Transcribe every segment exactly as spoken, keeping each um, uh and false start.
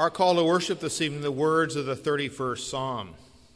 Our call to worship this evening, the words of the thirty-first Psalm.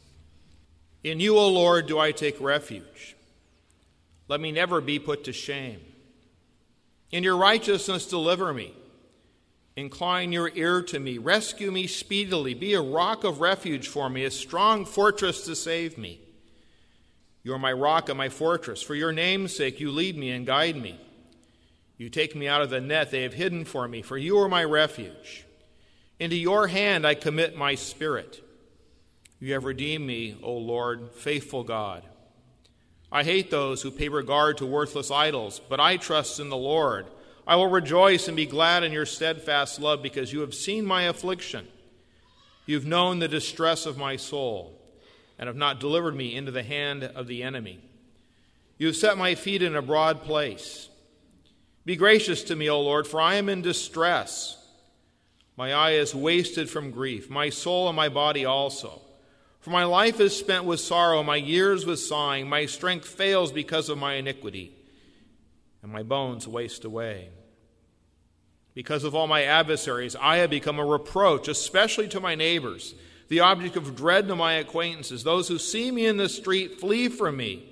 In you, O Lord, do I take refuge. Let me never be put to shame. In your righteousness deliver me. Incline your ear to me. Rescue me speedily. Be a rock of refuge for me, a strong fortress to save me. You are my rock and my fortress. For your name's sake, you lead me and guide me. You take me out of the net they have hidden for me, for you are my refuge. Into your hand I commit my spirit. You have redeemed me, O Lord, faithful God. I hate those who pay regard to worthless idols, but I trust in the Lord. I will rejoice and be glad in your steadfast love, because you have seen my affliction. You have known the distress of my soul, and have not delivered me into the hand of the enemy. You have set my feet in a broad place. Be gracious to me, O Lord, for I am in distress. My eye is wasted from grief, my soul and my body also. For my life is spent with sorrow, my years with sighing. My strength fails because of my iniquity, and my bones waste away. Because of all my adversaries, I have become a reproach, especially to my neighbors, the object of dread to my acquaintances. Those who see me in the street flee from me.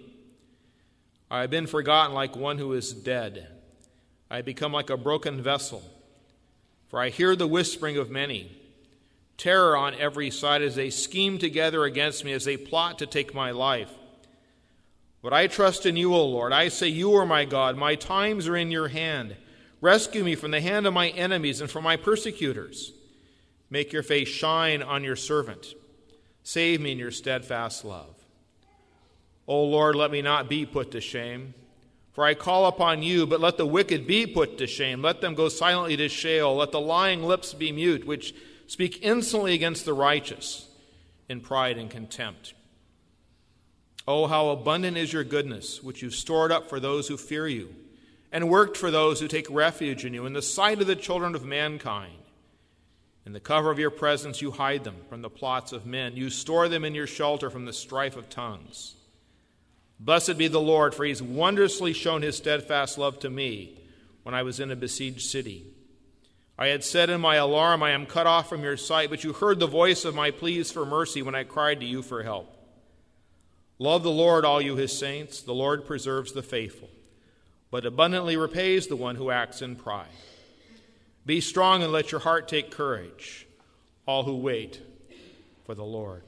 I have been forgotten like one who is dead. I have become like a broken vessel. For I hear the whispering of many, terror on every side as they scheme together against me, as they plot to take my life. But I trust in you, O Lord. I say you are my God. My times are in your hand. Rescue me from the hand of my enemies and from my persecutors. Make your face shine on your servant. Save me in your steadfast love. O Lord, let me not be put to shame. For I call upon you, but let the wicked be put to shame. Let them go silently to Sheol. Let the lying lips be mute, which speak insolently against the righteous in pride and contempt. Oh, how abundant is your goodness, which you've stored up for those who fear you, and worked for those who take refuge in you, in the sight of the children of mankind. In the cover of your presence you hide them from the plots of men. You store them in your shelter from the strife of tongues. Blessed be the Lord, for he's wondrously shown his steadfast love to me when I was in a besieged city. I had said in my alarm, I am cut off from your sight, but you heard the voice of my pleas for mercy when I cried to you for help. Love the Lord, all you his saints. The Lord preserves the faithful, but abundantly repays the one who acts in pride. Be strong and let your heart take courage, all who wait for the Lord.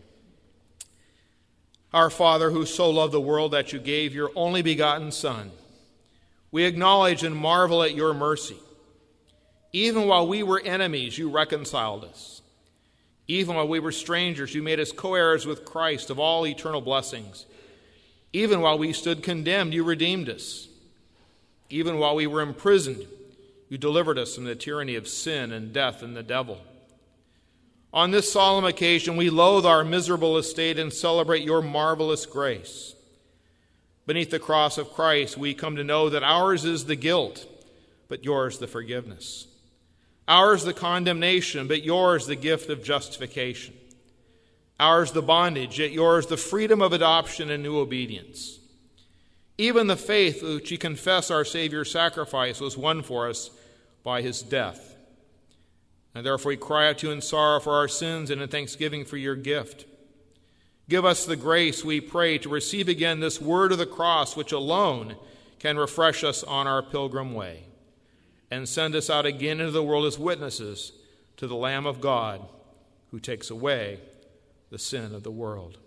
Our Father, who so loved the world that you gave your only begotten Son, we acknowledge and marvel at your mercy. Even while we were enemies, you reconciled us. Even while we were strangers, you made us co-heirs with Christ of all eternal blessings. Even while we stood condemned, you redeemed us. Even while we were imprisoned, you delivered us from the tyranny of sin and death and the devil. On this solemn occasion, we loathe our miserable estate and celebrate your marvelous grace. Beneath the cross of Christ, we come to know that ours is the guilt, but yours the forgiveness. Ours the condemnation, but yours the gift of justification. Ours the bondage, yet yours the freedom of adoption and new obedience. Even the faith which we confess our Savior's sacrifice was won for us by his death. And therefore we cry out to you in sorrow for our sins and in thanksgiving for your gift. Give us the grace, we pray, to receive again this word of the cross, which alone can refresh us on our pilgrim way, and send us out again into the world as witnesses to the Lamb of God who takes away the sin of the world.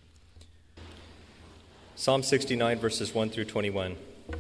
Psalm sixty-nine, verses one through twenty-one.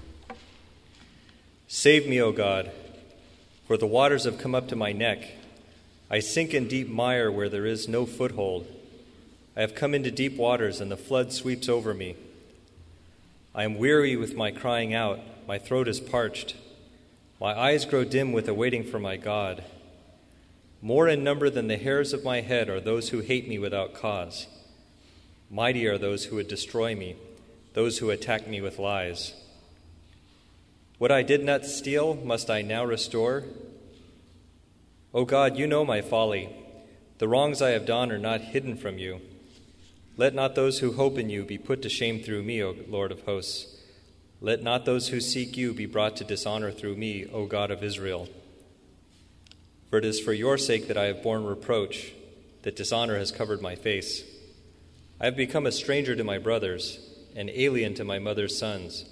Save me, O God, for the waters have come up to my neck. I sink in deep mire where there is no foothold. I have come into deep waters, and the flood sweeps over me. I am weary with my crying out. My throat is parched. My eyes grow dim with awaiting for my God. More in number than the hairs of my head are those who hate me without cause. Mighty are those who would destroy me, those who attack me with lies. What I did not steal, must I now restore? O God, you know my folly. The wrongs I have done are not hidden from you. Let not those who hope in you be put to shame through me, O Lord of hosts. Let not those who seek you be brought to dishonor through me, O God of Israel. For it is for your sake that I have borne reproach, that dishonor has covered my face. I have become a stranger to my brothers, and alien to my mother's sons.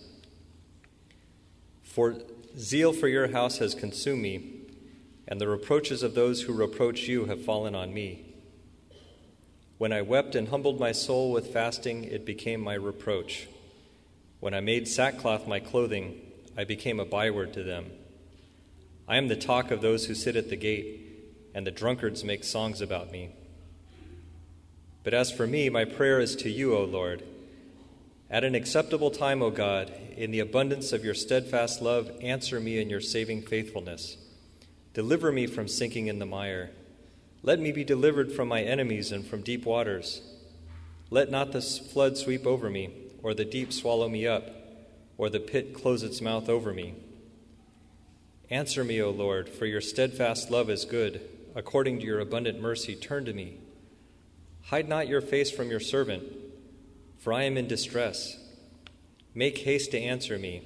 For zeal for your house has consumed me, and the reproaches of those who reproach you have fallen on me. When I wept and humbled my soul with fasting, it became my reproach. When I made sackcloth my clothing, I became a byword to them. I am the talk of those who sit at the gate, and the drunkards make songs about me. But as for me, my prayer is to you, O Lord. At an acceptable time, O God, in the abundance of your steadfast love, answer me in your saving faithfulness. Deliver me from sinking in the mire. Let me be delivered from my enemies and from deep waters. Let not the flood sweep over me, or the deep swallow me up, or the pit close its mouth over me. Answer me, O Lord, for your steadfast love is good. According to your abundant mercy, turn to me. Hide not your face from your servant, for I am in distress. Make haste to answer me.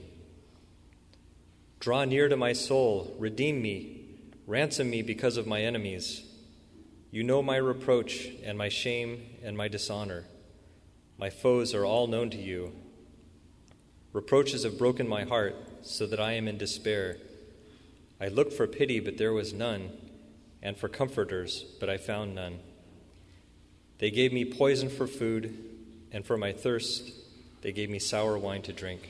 Draw near to my soul, redeem me, ransom me because of my enemies. You know my reproach and my shame and my dishonor. My foes are all known to you. Reproaches have broken my heart, so that I am in despair. I looked for pity, but there was none, and for comforters, but I found none. They gave me poison for food, and for my thirst, they gave me sour wine to drink.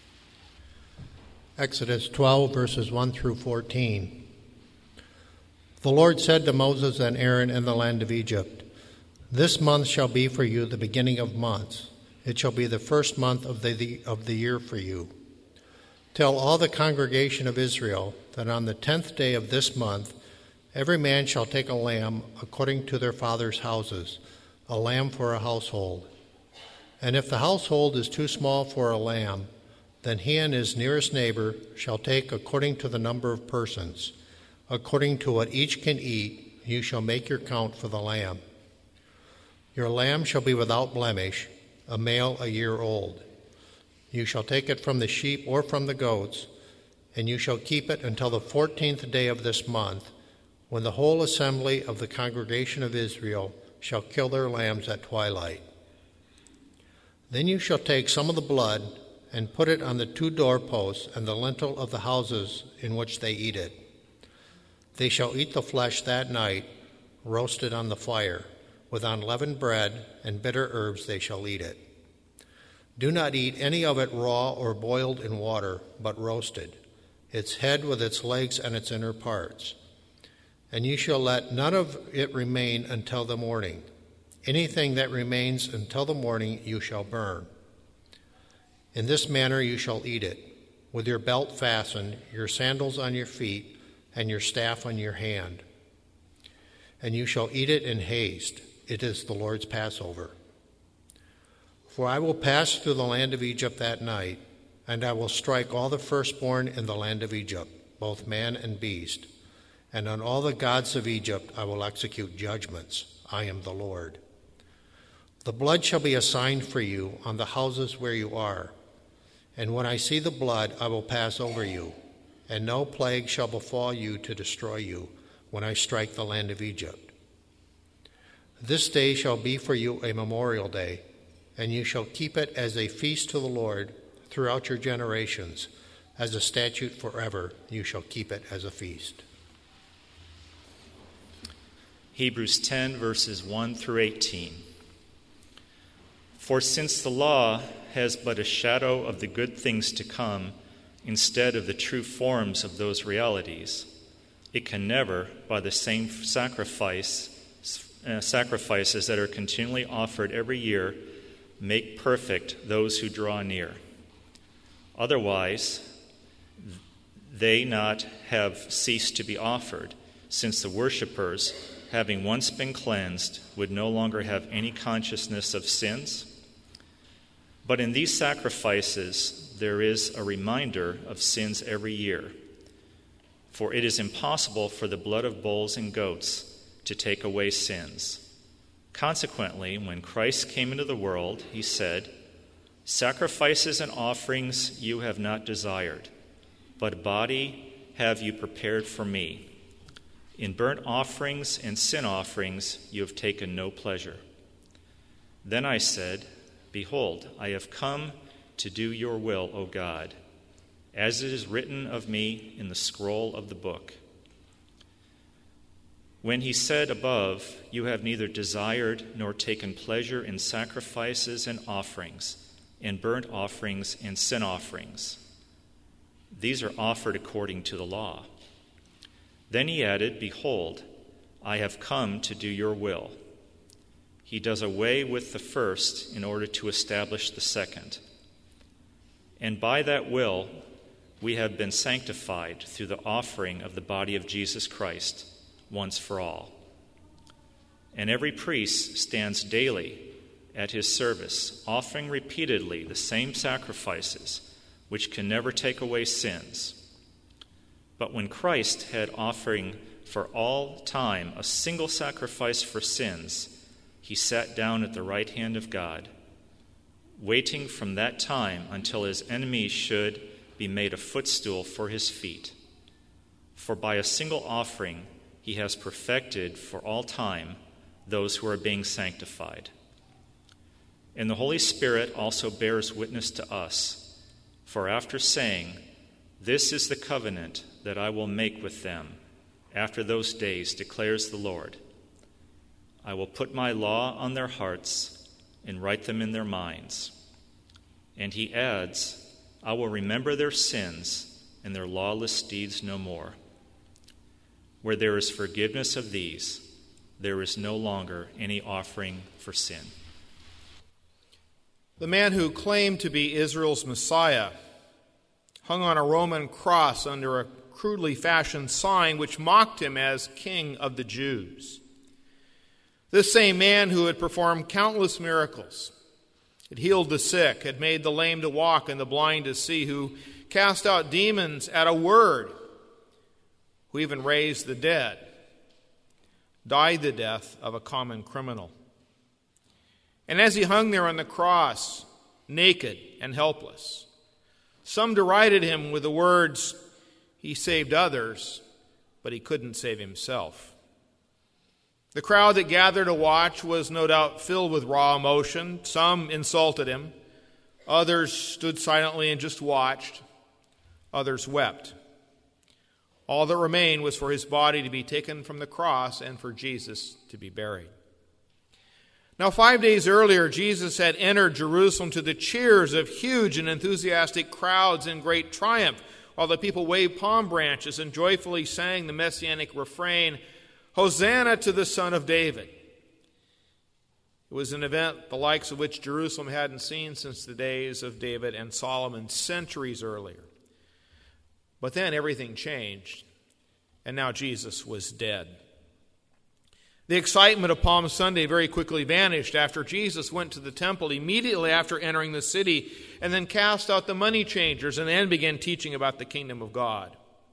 Exodus twelve, verses one through fourteen. The Lord said to Moses and Aaron in the land of Egypt, "This month shall be for you the beginning of months. It shall be the first month of the, the, of the year for you. Tell all the congregation of Israel that on the tenth day of this month every man shall take a lamb according to their father's houses, a lamb for a household. And if the household is too small for a lamb, then he and his nearest neighbor shall take according to the number of persons. According to what each can eat, you shall make your count for the lamb. Your lamb shall be without blemish, a male a year old. You shall take it from the sheep or from the goats, and you shall keep it until the fourteenth day of this month, when the whole assembly of the congregation of Israel shall kill their lambs at twilight. Then you shall take some of the blood and put it on the two doorposts and the lintel of the houses in which they eat it. They shall eat the flesh that night, roasted on the fire. With unleavened bread and bitter herbs they shall eat it. Do not eat any of it raw or boiled in water, but roasted, its head with its legs and its inner parts. And you shall let none of it remain until the morning. Anything that remains until the morning you shall burn. In this manner you shall eat it, with your belt fastened, your sandals on your feet, and your staff on your hand. And you shall eat it in haste. It is the Lord's Passover. For I will pass through the land of Egypt that night, and I will strike all the firstborn in the land of Egypt, both man and beast. And on all the gods of Egypt I will execute judgments. I am the Lord. The blood shall be a sign for you on the houses where you are. And when I see the blood, I will pass over you, and no plague shall befall you to destroy you when I strike the land of Egypt. This day shall be for you a memorial day, and you shall keep it as a feast to the Lord throughout your generations. As a statute forever, you shall keep it as a feast." Hebrews ten, verses one through eighteen. For since the law has but a shadow of the good things to come, instead of the true forms of those realities, it can never, by the same sacrifice, uh, sacrifices that are continually offered every year, make perfect those who draw near. Otherwise, they not have ceased to be offered, since the worshippers, having once been cleansed, would no longer have any consciousness of sins. But in these sacrifices, there is a reminder of sins every year. For it is impossible for the blood of bulls and goats to take away sins. Consequently, when Christ came into the world, he said, "Sacrifices and offerings you have not desired, but a body have you prepared for me. In burnt offerings and sin offerings you have taken no pleasure. Then I said, Behold, I have come to do your will, O God, as it is written of me in the scroll of the book. When he said above, You have neither desired nor taken pleasure in sacrifices and offerings, and burnt offerings and sin offerings. These are offered according to the law. Then he added, Behold, I have come to do your will. He does away with the first in order to establish the second. And by that will, we have been sanctified through the offering of the body of Jesus Christ once for all. And every priest stands daily at his service, offering repeatedly the same sacrifices, which can never take away sins. But when Christ had offering for all time a single sacrifice for sins, he sat down at the right hand of God, waiting from that time until his enemies should be made a footstool for his feet. For by a single offering he has perfected for all time those who are being sanctified. And the Holy Spirit also bears witness to us, for after saying, This is the covenant that I will make with them after those days, declares the Lord. I will put my law on their hearts and write them in their minds. And he adds, I will remember their sins and their lawless deeds no more. Where there is forgiveness of these, there is no longer any offering for sin. The man who claimed to be Israel's Messiah hung on a Roman cross under a crudely fashioned sign which mocked him as King of the Jews. This same man who had performed countless miracles, had healed the sick, had made the lame to walk and the blind to see, who cast out demons at a word, who even raised the dead, died the death of a common criminal. And as he hung there on the cross, naked and helpless, some derided him with the words, He saved others, but he couldn't save himself. The crowd that gathered to watch was no doubt filled with raw emotion. Some insulted him. Others stood silently and just watched. Others wept. All that remained was for his body to be taken from the cross and for Jesus to be buried. Now, five days earlier, Jesus had entered Jerusalem to the cheers of huge and enthusiastic crowds in great triumph, while the people waved palm branches and joyfully sang the messianic refrain, Hosanna to the Son of David. It was an event the likes of which Jerusalem hadn't seen since the days of David and Solomon, centuries earlier. But then everything changed, and now Jesus was dead. The excitement of Palm Sunday very quickly vanished after Jesus went to the temple immediately after entering the city and then cast out the money changers and then began teaching about the kingdom of God.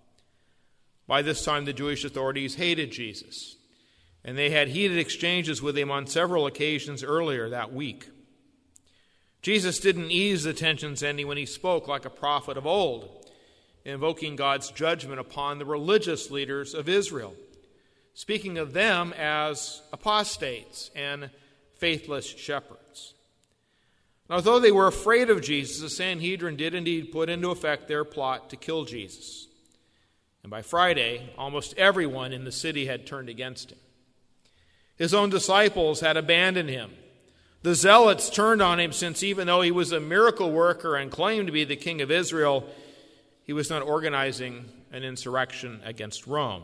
By this time, the Jewish authorities hated Jesus, and they had heated exchanges with him on several occasions earlier that week. Jesus didn't ease the tensions any when he spoke like a prophet of old, invoking God's judgment upon the religious leaders of Israel, speaking of them as apostates and faithless shepherds. Now, although they were afraid of Jesus, the Sanhedrin did indeed put into effect their plot to kill Jesus. And by Friday, almost everyone in the city had turned against him. His own disciples had abandoned him. The zealots turned on him, since even though he was a miracle worker and claimed to be the king of Israel, he was not organizing an insurrection against Rome.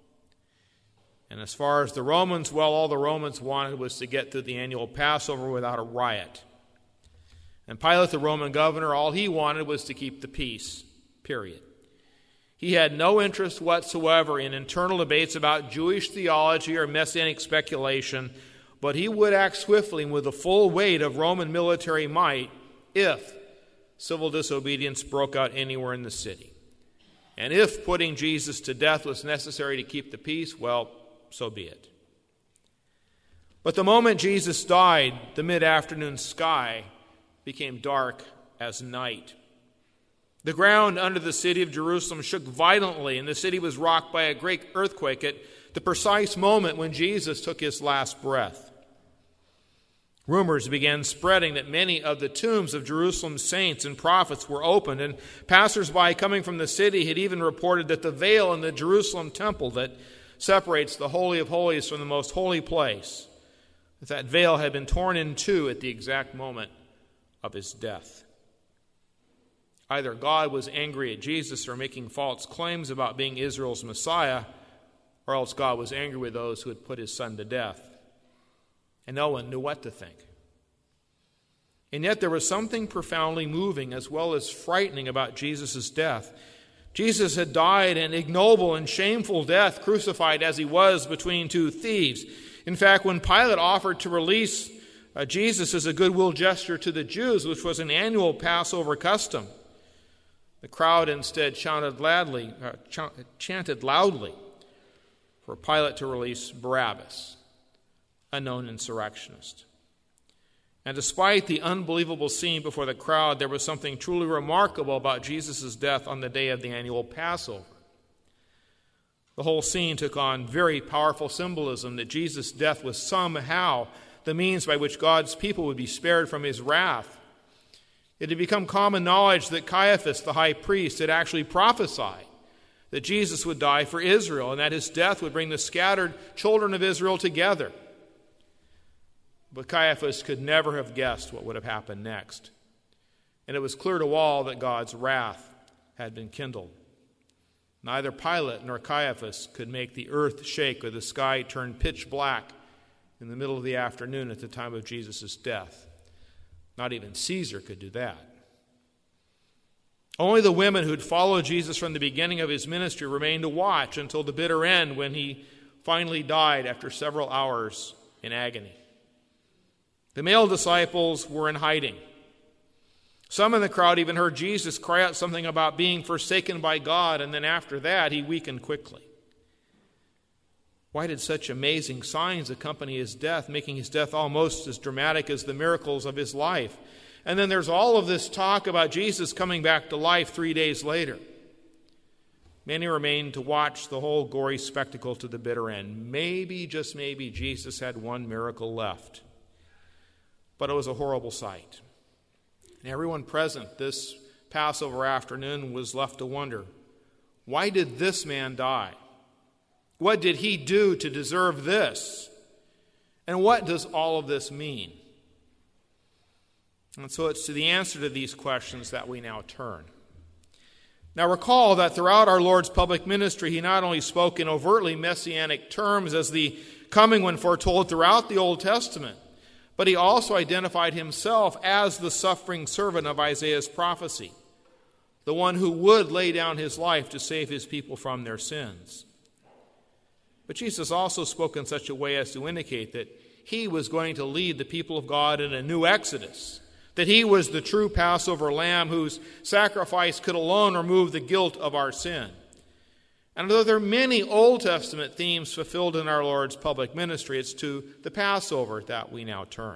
And as far as the Romans, well, all the Romans wanted was to get through the annual Passover without a riot. And Pilate, the Roman governor, all he wanted was to keep the peace, period. He had no interest whatsoever in internal debates about Jewish theology or messianic speculation, but he would act swiftly and with the full weight of Roman military might if civil disobedience broke out anywhere in the city. And if putting Jesus to death was necessary to keep the peace, well, so be it. But the moment Jesus died, the mid-afternoon sky became dark as night. The ground under the city of Jerusalem shook violently, and the city was rocked by a great earthquake. It the precise moment when Jesus took his last breath. Rumors began spreading that many of the tombs of Jerusalem's saints and prophets were opened, and passersby coming from the city had even reported that the veil in the Jerusalem temple that separates the Holy of Holies from the most holy place, that that veil had been torn in two at the exact moment of his death. Either God was angry at Jesus for making false claims about being Israel's Messiah, or else God was angry with those who had put his son to death. And no one knew what to think. And yet there was something profoundly moving as well as frightening about Jesus' death. Jesus had died an ignoble and shameful death, crucified as he was between two thieves. In fact, when Pilate offered to release uh, Jesus as a goodwill gesture to the Jews, which was an annual Passover custom, the crowd instead chanted loudly, uh, ch- chanted loudly for Pilate to release Barabbas, a known insurrectionist. And despite the unbelievable scene before the crowd, there was something truly remarkable about Jesus' death on the day of the annual Passover. The whole scene took on very powerful symbolism that Jesus' death was somehow the means by which God's people would be spared from his wrath. It had become common knowledge that Caiaphas, the high priest, had actually prophesied that Jesus would die for Israel and that his death would bring the scattered children of Israel together. But Caiaphas could never have guessed what would have happened next. And it was clear to all that God's wrath had been kindled. Neither Pilate nor Caiaphas could make the earth shake or the sky turn pitch black in the middle of the afternoon at the time of Jesus' death. Not even Caesar could do that. Only the women who'd followed Jesus from the beginning of his ministry remained to watch until the bitter end when he finally died after several hours in agony. The male disciples were in hiding. Some in the crowd even heard Jesus cry out something about being forsaken by God, and then after that, he weakened quickly. Why did such amazing signs accompany his death, making his death almost as dramatic as the miracles of his life? And then there's all of this talk about Jesus coming back to life three days later. Many remained to watch the whole gory spectacle to the bitter end. Maybe, just maybe, Jesus had one miracle left. But it was a horrible sight. And everyone present this Passover afternoon was left to wonder, why did this man die? What did he do to deserve this? And what does all of this mean? And so it's to the answer to these questions that we now turn. Now recall that throughout our Lord's public ministry, he not only spoke in overtly messianic terms as the coming one foretold throughout the Old Testament, but he also identified himself as the suffering servant of Isaiah's prophecy, the one who would lay down his life to save his people from their sins. But Jesus also spoke in such a way as to indicate that he was going to lead the people of God in a new exodus, that he was the true Passover lamb whose sacrifice could alone remove the guilt of our sin. And although there are many Old Testament themes fulfilled in our Lord's public ministry, it's to the Passover that we now turn.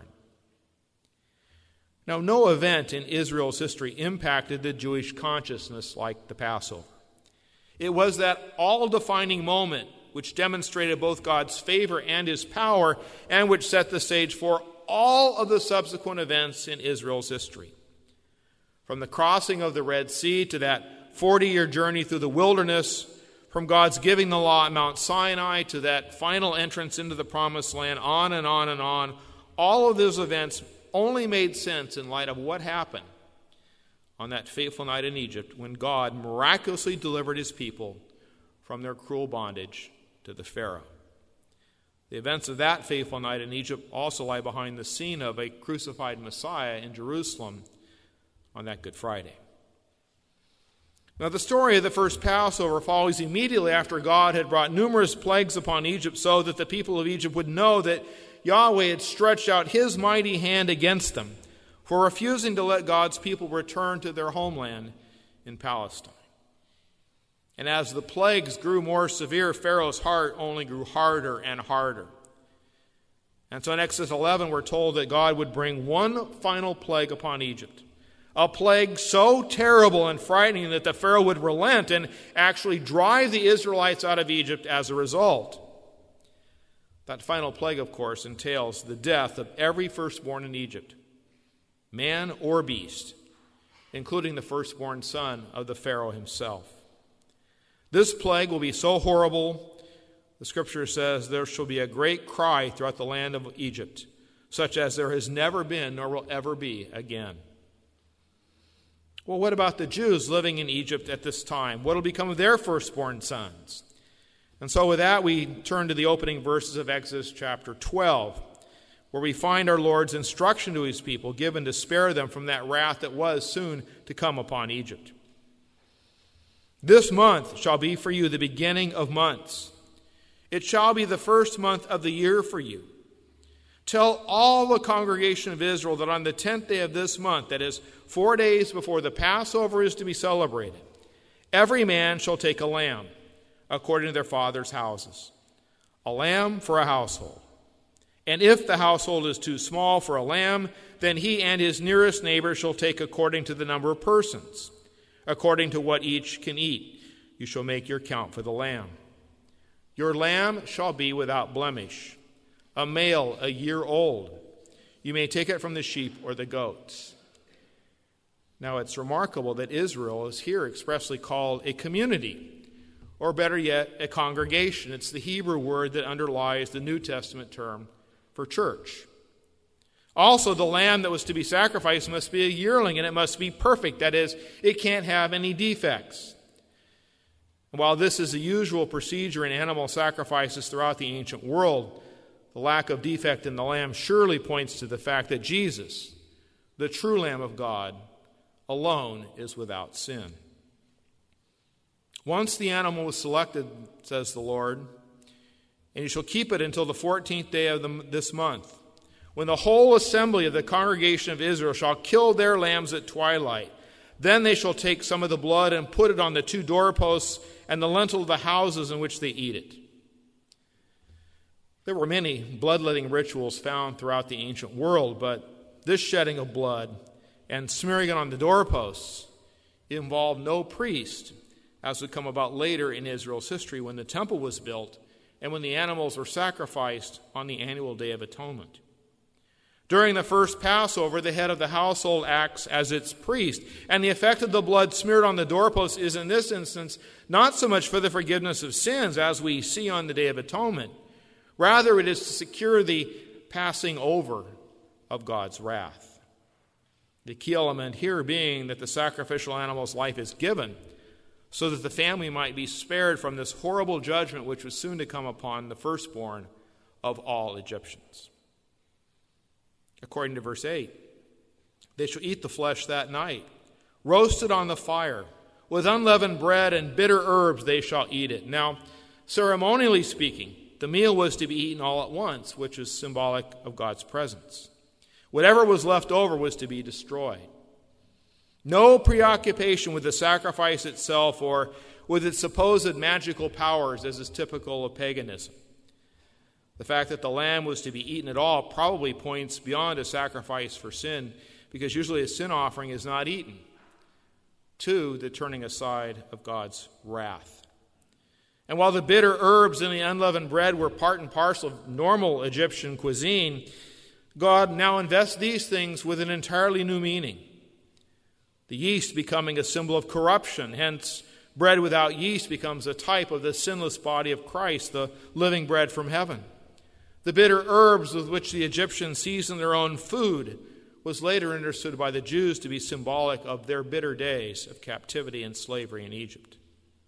Now, no event in Israel's history impacted the Jewish consciousness like the Passover. It was that all-defining moment which demonstrated both God's favor and his power, and which set the stage for all of the subsequent events in Israel's history. From the crossing of the Red Sea to that forty-year journey through the wilderness, from God's giving the law at Mount Sinai to that final entrance into the Promised Land, on and on and on, all of those events only made sense in light of what happened on that fateful night in Egypt when God miraculously delivered his people from their cruel bondage to the Pharaoh. The events of that fateful night in Egypt also lie behind the scene of a crucified Messiah in Jerusalem on that Good Friday. Now, the story of the first Passover follows immediately after God had brought numerous plagues upon Egypt so that the people of Egypt would know that Yahweh had stretched out his mighty hand against them for refusing to let God's people return to their homeland in Palestine. And as the plagues grew more severe, Pharaoh's heart only grew harder and harder. And so in Exodus eleven, we're told that God would bring one final plague upon Egypt. A plague so terrible and frightening that the Pharaoh would relent and actually drive the Israelites out of Egypt as a result. That final plague, of course, entails the death of every firstborn in Egypt, man or beast, including the firstborn son of the Pharaoh himself. This plague will be so horrible, the scripture says, there shall be a great cry throughout the land of Egypt, such as there has never been nor will ever be again. Well, what about the Jews living in Egypt at this time? What will become of their firstborn sons? And so with that, we turn to the opening verses of Exodus chapter twelve, where we find our Lord's instruction to his people given to spare them from that wrath that was soon to come upon Egypt. This month shall be for you the beginning of months. It shall be the first month of the year for you. Tell all the congregation of Israel that on the tenth day of this month, that is, four days before the Passover is to be celebrated, every man shall take a lamb, according to their father's houses, a lamb for a household. And if the household is too small for a lamb, then he and his nearest neighbor shall take according to the number of persons, according to what each can eat. You shall make your count for the lamb. Your lamb shall be without blemish, a male a year old. You may take it from the sheep or the goats. Now it's remarkable that Israel is here expressly called a community, or better yet, a congregation. It's the Hebrew word that underlies the New Testament term for church. Also, the lamb that was to be sacrificed must be a yearling, and it must be perfect. That is, it can't have any defects. And while this is the usual procedure in animal sacrifices throughout the ancient world, the lack of defect in the lamb surely points to the fact that Jesus, the true Lamb of God, alone is without sin. Once the animal was selected, says the Lord, and you shall keep it until the fourteenth day of the, this month, when the whole assembly of the congregation of Israel shall kill their lambs at twilight. Then they shall take some of the blood and put it on the two doorposts and the lintel of the houses in which they eat it. There were many bloodletting rituals found throughout the ancient world, but this shedding of blood and smearing it on the doorposts involved no priest, as would come about later in Israel's history when the temple was built and when the animals were sacrificed on the annual Day of Atonement. During the first Passover, the head of the household acts as its priest, and the effect of the blood smeared on the doorpost is in this instance not so much for the forgiveness of sins as we see on the Day of Atonement. Rather, it is to secure the passing over of God's wrath. The key element here being that the sacrificial animal's life is given so that the family might be spared from this horrible judgment which was soon to come upon the firstborn of all Egyptians. According to verse eight, they shall eat the flesh that night, roasted on the fire. With unleavened bread and bitter herbs they shall eat it. Now, ceremonially speaking, the meal was to be eaten all at once, which is symbolic of God's presence. Whatever was left over was to be destroyed. No preoccupation with the sacrifice itself or with its supposed magical powers, as is typical of paganism. The fact that the lamb was to be eaten at all probably points beyond a sacrifice for sin, because usually a sin offering is not eaten, to the turning aside of God's wrath. And while the bitter herbs and the unleavened bread were part and parcel of normal Egyptian cuisine, God now invests these things with an entirely new meaning. The yeast becoming a symbol of corruption, hence bread without yeast becomes a type of the sinless body of Christ, the living bread from heaven. The bitter herbs with which the Egyptians seasoned their own food was later understood by the Jews to be symbolic of their bitter days of captivity and slavery in Egypt.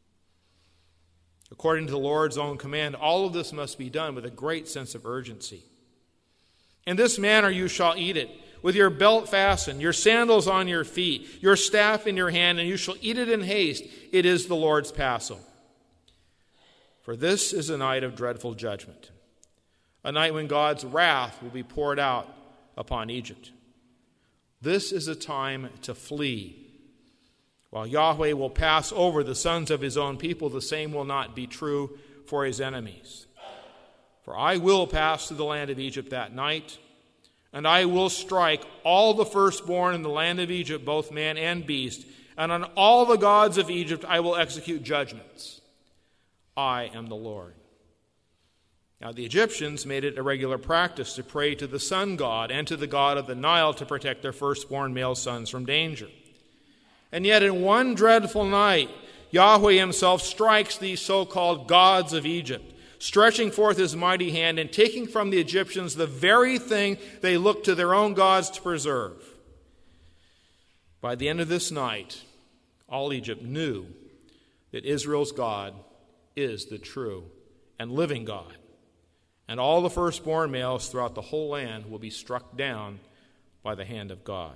According to the Lord's own command, all of this must be done with a great sense of urgency. In this manner you shall eat it, with your belt fastened, your sandals on your feet, your staff in your hand, and you shall eat it in haste. It is the Lord's Passover. For this is a night of dreadful judgment, a night when God's wrath will be poured out upon Egypt. This is a time to flee. While Yahweh will pass over the sons of his own people, the same will not be true for his enemies. For I will pass through the land of Egypt that night, and I will strike all the firstborn in the land of Egypt, both man and beast, and on all the gods of Egypt I will execute judgments. I am the Lord. Now, the Egyptians made it a regular practice to pray to the sun god and to the god of the Nile to protect their firstborn male sons from danger. And yet, in one dreadful night, Yahweh himself strikes these so-called gods of Egypt, stretching forth his mighty hand and taking from the Egyptians the very thing they looked to their own gods to preserve. By the end of this night, all Egypt knew that Israel's God is the true and living God. And all the firstborn males throughout the whole land will be struck down by the hand of God.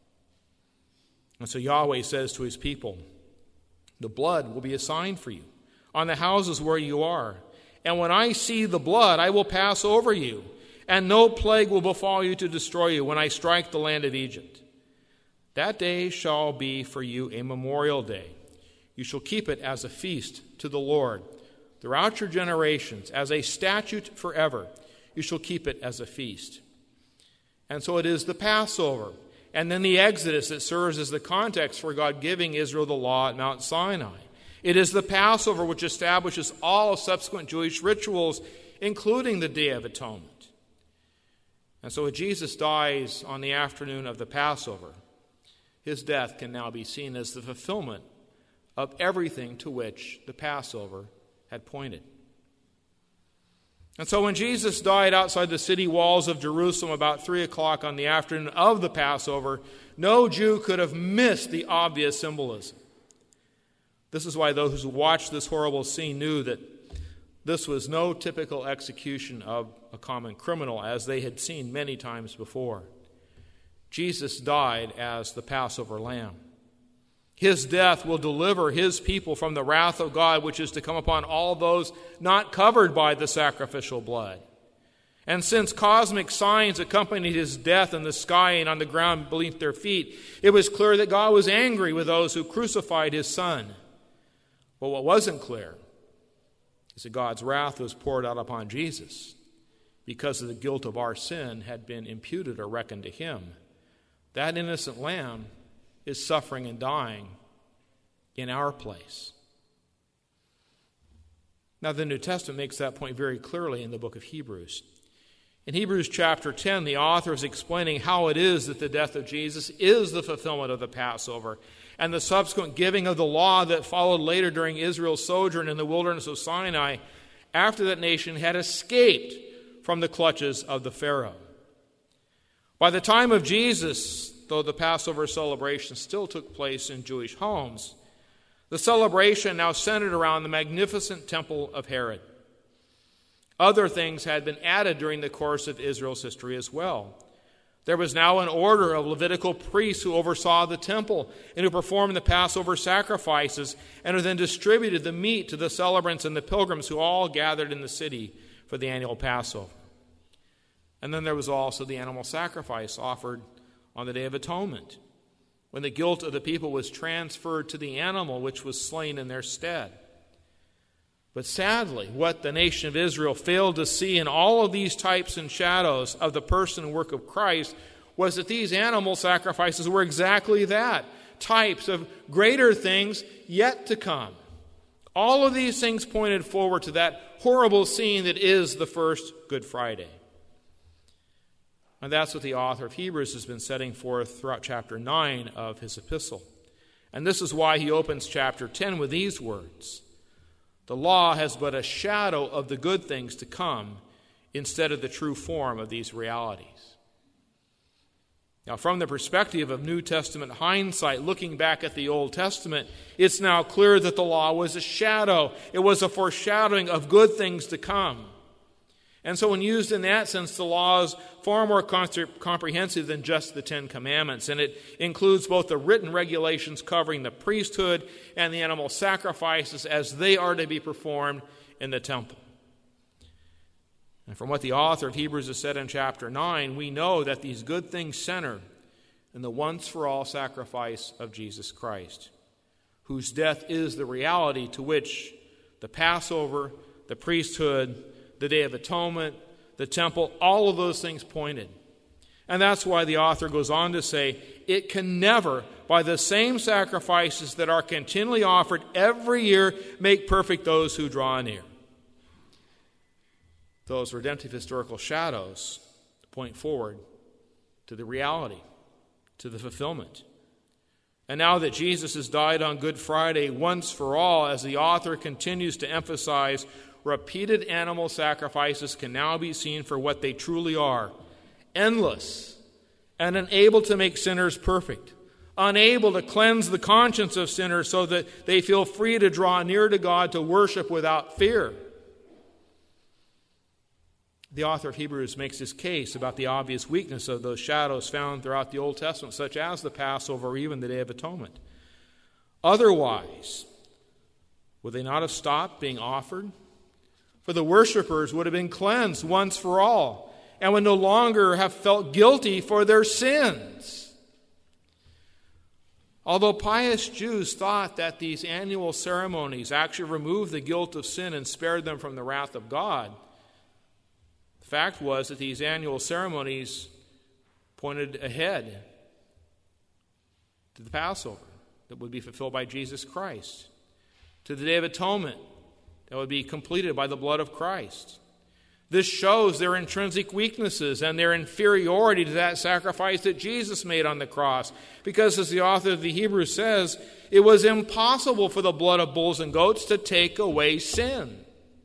And so Yahweh says to his people, the blood will be a sign for you on the houses where you are. And when I see the blood, I will pass over you, and no plague will befall you to destroy you when I strike the land of Egypt. That day shall be for you a memorial day. You shall keep it as a feast to the Lord. Throughout your generations, as a statute forever, you shall keep it as a feast. And so it is the Passover, and then the Exodus that serves as the context for God giving Israel the law at Mount Sinai. It is the Passover which establishes all subsequent Jewish rituals, including the Day of Atonement. And so when Jesus dies on the afternoon of the Passover, his death can now be seen as the fulfillment of everything to which the Passover had pointed. And so when Jesus died outside the city walls of Jerusalem about three o'clock on the afternoon of the Passover, no Jew could have missed the obvious symbolism. This is why those who watched this horrible scene knew that this was no typical execution of a common criminal, as they had seen many times before. Jesus died as the Passover lamb. His death will deliver his people from the wrath of God, which is to come upon all those not covered by the sacrificial blood. And since cosmic signs accompanied his death in the sky and on the ground beneath their feet, it was clear that God was angry with those who crucified his Son. But what wasn't clear is that God's wrath was poured out upon Jesus because of the guilt of our sin had been imputed or reckoned to him. That innocent lamb is suffering and dying in our place. Now, the New Testament makes that point very clearly in the book of Hebrews. In Hebrews chapter ten, the author is explaining how it is that the death of Jesus is the fulfillment of the Passover and the subsequent giving of the law that followed later during Israel's sojourn in the wilderness of Sinai after that nation had escaped from the clutches of the Pharaoh. By the time of Jesus, though the Passover celebration still took place in Jewish homes, the celebration now centered around the magnificent temple of Herod. Other things had been added during the course of Israel's history as well. There was now an order of Levitical priests who oversaw the temple and who performed the Passover sacrifices and who then distributed the meat to the celebrants and the pilgrims who all gathered in the city for the annual Passover. And then there was also the animal sacrifice offered on the Day of Atonement, when the guilt of the people was transferred to the animal which was slain in their stead. But sadly, what the nation of Israel failed to see in all of these types and shadows of the person and work of Christ was that these animal sacrifices were exactly that, types of greater things yet to come. All of these things pointed forward to that horrible scene that is the first Good Friday. And that's what the author of Hebrews has been setting forth throughout chapter nine of his epistle. And this is why he opens chapter ten with these words: the law has but a shadow of the good things to come instead of the true form of these realities. Now, from the perspective of New Testament hindsight, looking back at the Old Testament, it's now clear that the law was a shadow. It was a foreshadowing of good things to come. And so when used in that sense, the law is far more comprehensive than just the Ten Commandments. And it includes both the written regulations covering the priesthood and the animal sacrifices as they are to be performed in the temple. And from what the author of Hebrews has said in chapter nine, we know that these good things center in the once-for-all sacrifice of Jesus Christ, whose death is the reality to which the Passover, the priesthood, the Day of Atonement, the temple, all of those things pointed. And that's why the author goes on to say, it can never, by the same sacrifices that are continually offered every year, make perfect those who draw near. Those redemptive historical shadows point forward to the reality, to the fulfillment. And now that Jesus has died on Good Friday once for all, as the author continues to emphasize, repeated animal sacrifices can now be seen for what they truly are: endless and unable to make sinners perfect, unable to cleanse the conscience of sinners so that they feel free to draw near to God to worship without fear. The author of Hebrews makes his case about the obvious weakness of those shadows found throughout the Old Testament, such as the Passover or even the Day of Atonement. Otherwise, would they not have stopped being offered? For the worshipers would have been cleansed once for all and would no longer have felt guilty for their sins. Although pious Jews thought that these annual ceremonies actually removed the guilt of sin and spared them from the wrath of God, the fact was that these annual ceremonies pointed ahead to the Passover that would be fulfilled by Jesus Christ, to the Day of Atonement that would be completed by the blood of Christ. This shows their intrinsic weaknesses and their inferiority to that sacrifice that Jesus made on the cross, because, as the author of the Hebrews says, it was impossible for the blood of bulls and goats to take away sin.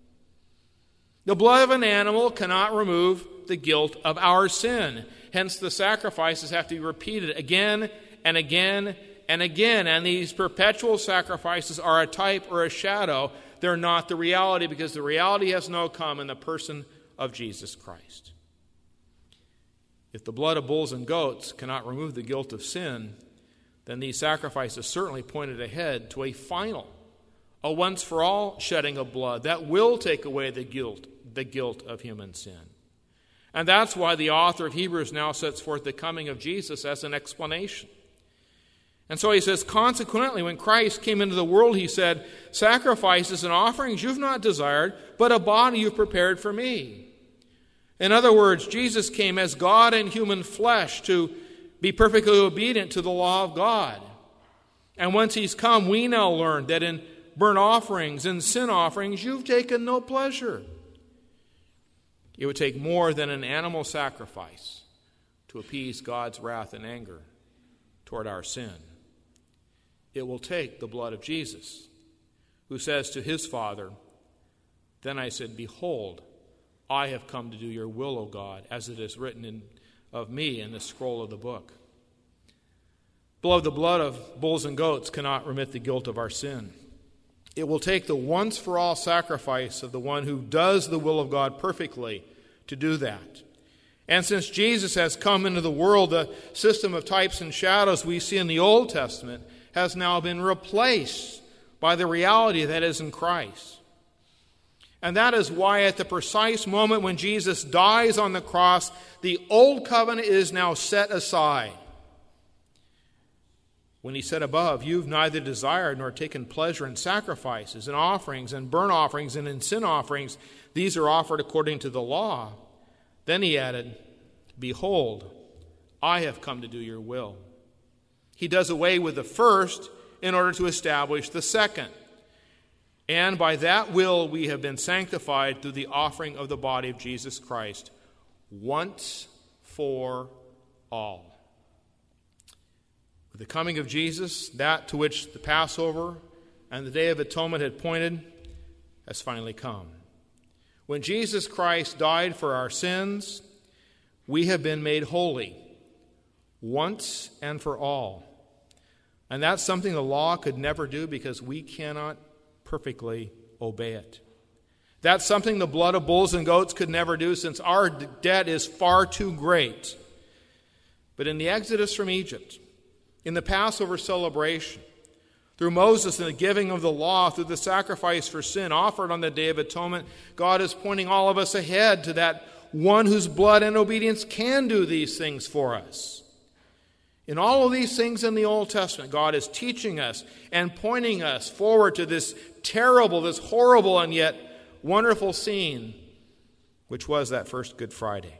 The blood of an animal cannot remove the guilt of our sin. Hence, the sacrifices have to be repeated again and again and again. And these perpetual sacrifices are a type or a shadow. They're not the reality, because the reality has now come in the person of Jesus Christ. If the blood of bulls and goats cannot remove the guilt of sin, then these sacrifices certainly pointed ahead to a final, a once-for-all shedding of blood that will take away the guilt, the guilt of human sin. And that's why the author of Hebrews now sets forth the coming of Jesus as an explanation. And so he says, consequently, when Christ came into the world, he said, sacrifices and offerings you've not desired, but a body you've prepared for me. In other words, Jesus came as God in human flesh to be perfectly obedient to the law of God. And once he's come, we now learn that in burnt offerings and sin offerings, you've taken no pleasure. It would take more than an animal sacrifice to appease God's wrath and anger toward our sin. It will take the blood of Jesus, who says to his Father, then I said, behold, I have come to do your will, O God, as it is written in, of me in the scroll of the book. Beloved, the blood of bulls and goats cannot remit the guilt of our sin. It will take the once-for-all sacrifice of the one who does the will of God perfectly to do that. And since Jesus has come into the world, the system of types and shadows we see in the Old Testament has now been replaced by the reality that is in Christ. And that is why at the precise moment when Jesus dies on the cross, the old covenant is now set aside. When he said above, you've neither desired nor taken pleasure in sacrifices and offerings and burnt offerings and in sin offerings, these are offered according to the law. Then he added, behold, I have come to do your will. He does away with the first in order to establish the second. And by that will we have been sanctified through the offering of the body of Jesus Christ, once for all. With the coming of Jesus, that to which the Passover and the Day of Atonement had pointed has finally come. When Jesus Christ died for our sins, we have been made holy, once and for all. And that's something the law could never do, because we cannot perfectly obey it. That's something the blood of bulls and goats could never do, since our debt is far too great. But in the Exodus from Egypt, in the Passover celebration, through Moses and the giving of the law, through the sacrifice for sin offered on the Day of Atonement, God is pointing all of us ahead to that one whose blood and obedience can do these things for us. In all of these things in the Old Testament, God is teaching us and pointing us forward to this terrible, this horrible, and yet wonderful scene, which was that first Good Friday.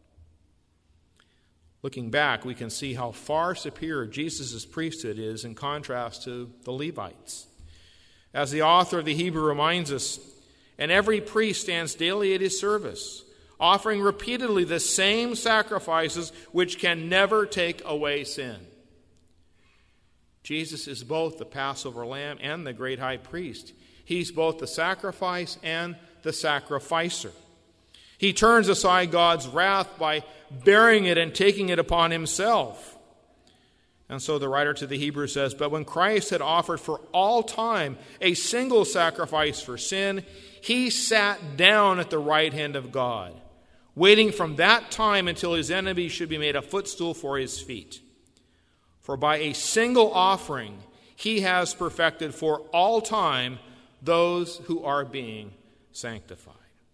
Looking back, we can see how far superior Jesus' priesthood is in contrast to the Levites. As the author of the Hebrew reminds us, and every priest stands daily at his service, offering repeatedly the same sacrifices which can never take away sin. Jesus is both the Passover lamb and the great high priest. He's both the sacrifice and the sacrificer. He turns aside God's wrath by bearing it and taking it upon himself. And so the writer to the Hebrews says, "But when Christ had offered for all time a single sacrifice for sin, he sat down at the right hand of God, waiting from that time until his enemies should be made a footstool for his feet. For by a single offering he has perfected for all time those who are being sanctified."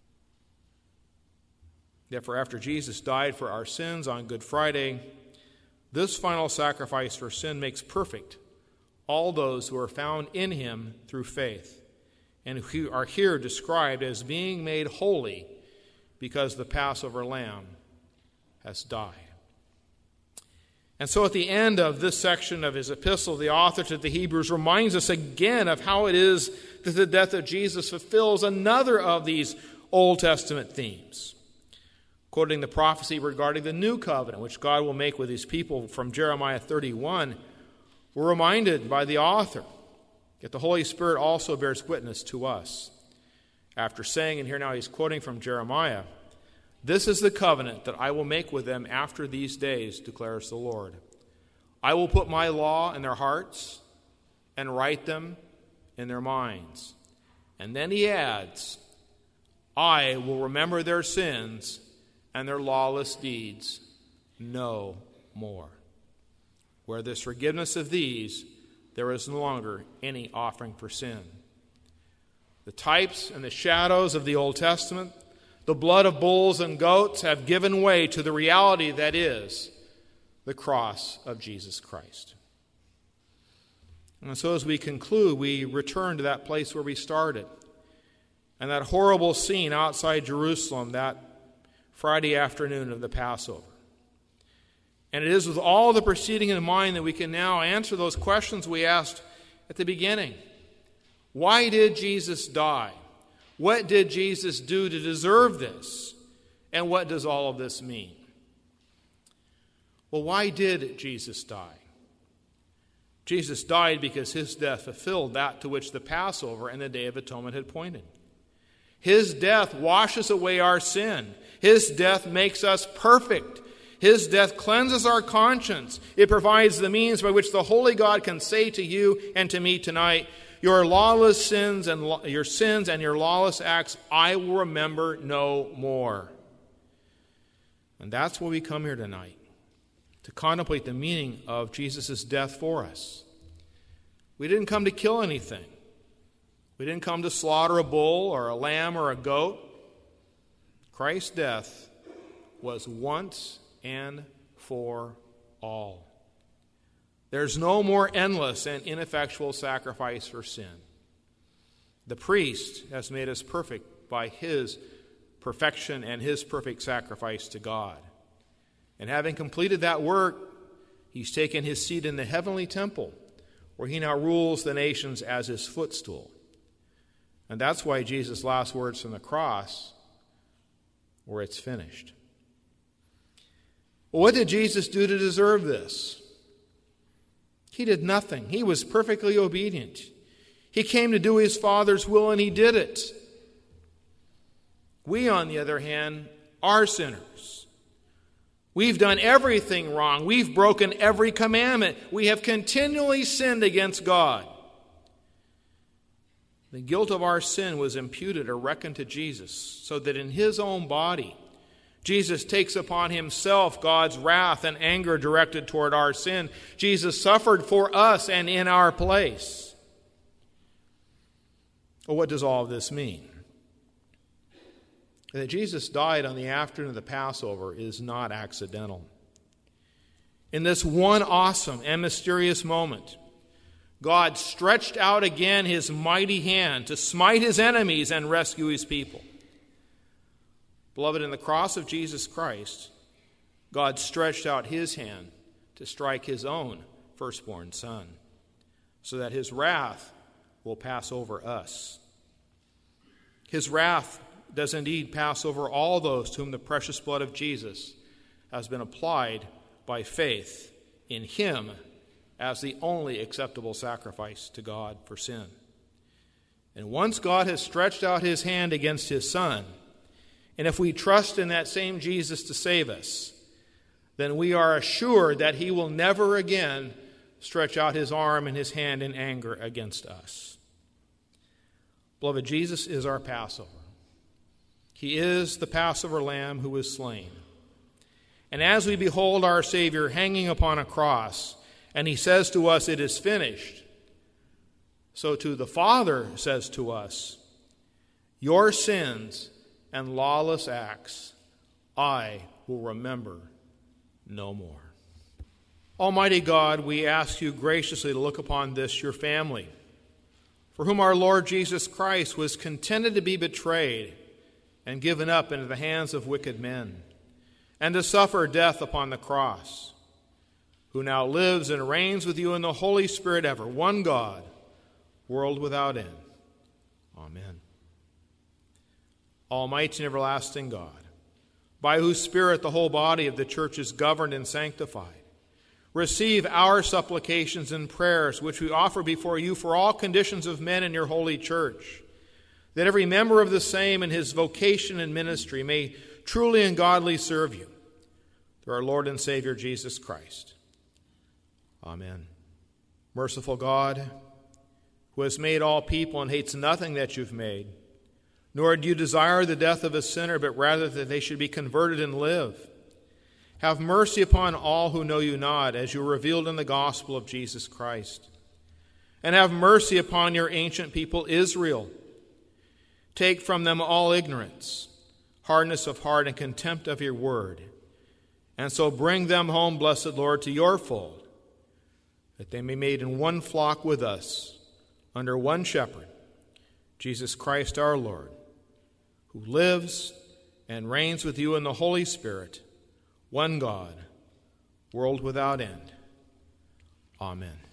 Therefore, after Jesus died for our sins on Good Friday, this final sacrifice for sin makes perfect all those who are found in him through faith, and who are here described as being made holy because the Passover lamb has died. And so at the end of this section of his epistle, the author to the Hebrews reminds us again of how it is that the death of Jesus fulfills another of these Old Testament themes. Quoting the prophecy regarding the new covenant, which God will make with his people from Jeremiah thirty-one, we're reminded by the author that the Holy Spirit also bears witness to us. After saying, and here now he's quoting from Jeremiah, "This is the covenant that I will make with them after these days, declares the Lord. I will put my law in their hearts and write them in their minds." And then he adds, "I will remember their sins and their lawless deeds no more. Where there's forgiveness of these, there is no longer any offering for sin." The types and the shadows of the Old Testament, the blood of bulls and goats, have given way to the reality that is the cross of Jesus Christ. And so as we conclude, we return to that place where we started, and that horrible scene outside Jerusalem that Friday afternoon of the Passover. And it is with all the preceding in mind that we can now answer those questions we asked at the beginning. Why did Jesus die? What did Jesus do to deserve this? And what does all of this mean? Well, why did Jesus die? Jesus died because his death fulfilled that to which the Passover and the Day of Atonement had pointed. His death washes away our sin. His death makes us perfect. His death cleanses our conscience. It provides the means by which the holy God can say to you and to me tonight, "Your lawless sins and lo- your sins and your lawless acts, I will remember no more." And that's why we come here tonight, to contemplate the meaning of Jesus' death for us. We didn't come to kill anything. We didn't come to slaughter a bull or a lamb or a goat. Christ's death was once and for all. There's no more endless and ineffectual sacrifice for sin. The priest has made us perfect by his perfection and his perfect sacrifice to God. And having completed that work, he's taken his seat in the heavenly temple, where he now rules the nations as his footstool. And that's why Jesus' last words from the cross were, "It's finished." Well, what did Jesus do to deserve this? He did nothing. He was perfectly obedient. He came to do his Father's will, and he did it. We, on the other hand, are sinners. We've done everything wrong. We've broken every commandment. We have continually sinned against God. The guilt of our sin was imputed or reckoned to Jesus, so that in his own body, Jesus takes upon himself God's wrath and anger directed toward our sin. Jesus suffered for us and in our place. Well, what does all of this mean? That Jesus died on the afternoon of the Passover is not accidental. In this one awesome and mysterious moment, God stretched out again his mighty hand to smite his enemies and rescue his people. Beloved, in the cross of Jesus Christ, God stretched out his hand to strike his own firstborn son, so that his wrath will pass over us. His wrath does indeed pass over all those to whom the precious blood of Jesus has been applied by faith in him as the only acceptable sacrifice to God for sin. And once God has stretched out his hand against his Son, and if we trust in that same Jesus to save us, then we are assured that he will never again stretch out his arm and his hand in anger against us. Beloved, Jesus is our Passover. He is the Passover lamb who was slain. And as we behold our Savior hanging upon a cross, and he says to us, "It is finished," so too the Father says to us, "Your sins and lawless acts I will remember no more." Almighty God, we ask you graciously to look upon this, your family, for whom our Lord Jesus Christ was contented to be betrayed and given up into the hands of wicked men, and to suffer death upon the cross, who now lives and reigns with you in the Holy Spirit ever, one God, world without end. Amen. Almighty and everlasting God, by whose Spirit the whole body of the church is governed and sanctified, receive our supplications and prayers, which we offer before you for all conditions of men in your holy church, that every member of the same in his vocation and ministry may truly and godly serve you, through our Lord and Savior Jesus Christ. Amen. Merciful God, who has made all people and hates nothing that you've made, nor do you desire the death of a sinner, but rather that they should be converted and live, have mercy upon all who know you not, as you are revealed in the gospel of Jesus Christ. And have mercy upon your ancient people Israel. Take from them all ignorance, hardness of heart, and contempt of your word, and so bring them home, blessed Lord, to your fold, that they may be made in one flock with us, under one shepherd, Jesus Christ our Lord, who lives and reigns with you in the Holy Spirit, one God, world without end. Amen.